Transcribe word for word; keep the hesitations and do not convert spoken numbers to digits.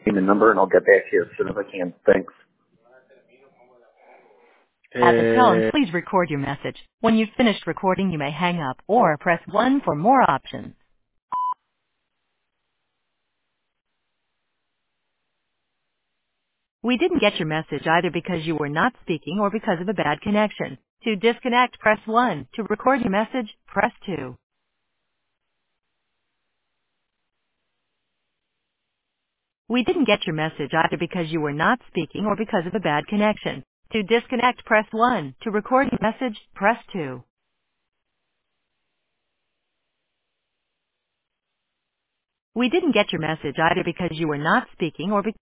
the number, and I'll get back to you as soon as I can. Thanks. At the tone, Eh, please record your message. When you've finished recording, you may hang up or press one for more options. We didn't get your message either because you were not speaking or because of a bad connection. To disconnect, press one. To record your message, press two. We didn't get your message either because you were not speaking or because of a bad connection. To disconnect, press one. To record your message, press two. We didn't get your message either because you were not speaking or because